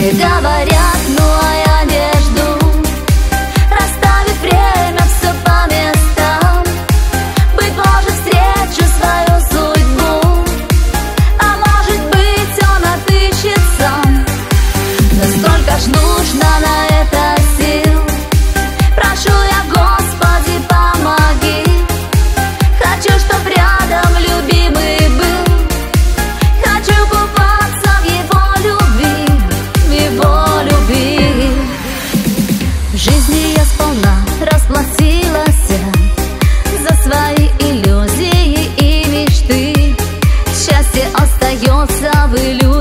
Все говорят, ну а я не жду. Расставит время все по местам. Быть может, встречу свою судьбу, а может быть, он отыщет сам. Но сколько ж нужно на это сил. Прошу я, Господи, помоги. Хочу, чтоб рядом любимый был. Хочу купаться в его любви, в его любви. В жизни я сполна расплатилась за свои иллюзии и мечты. Счастье остается в иллюзии.